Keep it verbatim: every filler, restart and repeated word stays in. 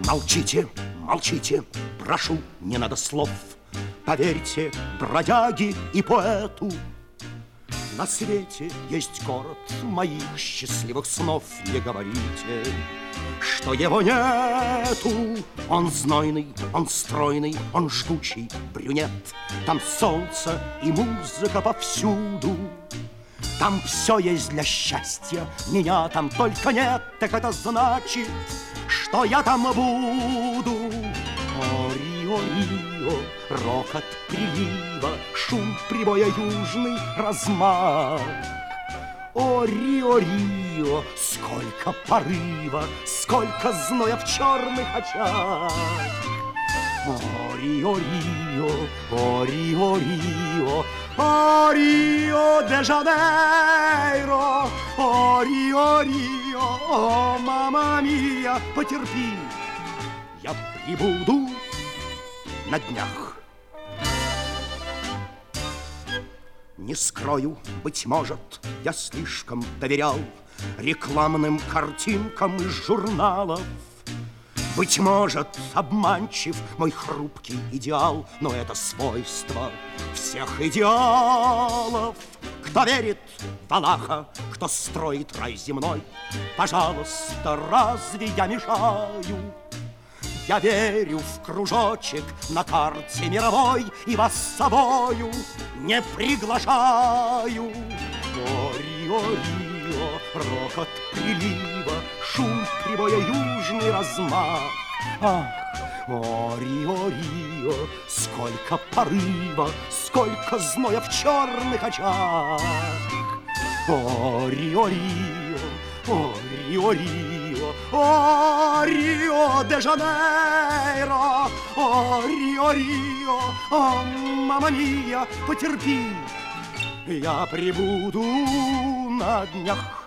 Молчите, молчите, прошу, не надо слов. Поверьте бродяге и поэту, на свете есть город моих счастливых снов. Не говорите, что его нету. Он знойный, он стройный, он жгучий брюнет. Там солнце и музыка повсюду. Там все есть для счастья, меня там только нет. Так это значит, что я там буду. О, Рио, Рио, рокот прилива, шум прибоя, южный размах. О, Рио, Рио, сколько порыва, сколько зноя в черных очах. О, Рио, Рио, о, Рио, Рио, о, Рио де Жанейро, о, Рио, Рио, о, мама мия, потерпи, я прибуду на днях. Не скрою, быть может, я слишком доверял рекламным картинкам из журналов. Быть может, обманчив мой хрупкий идеал, но это свойство всех идеалов. Кто верит в Аллаха, кто строит рай земной, пожалуйста, разве я мешаю? Я верю в кружочек на карте мировой и вас с собою не приглашаю. О, Рио, Рио, рокот прилива, шум прибоя, южный размах. Ах, о, Рио, Рио, сколько порыва, сколько зноя в черных очах. О, Рио, Рио, о, Рио, Рио, о, Рио де Жанейро, о, Рио, Рио, о, мама мия, потерпи, я прибуду на днях.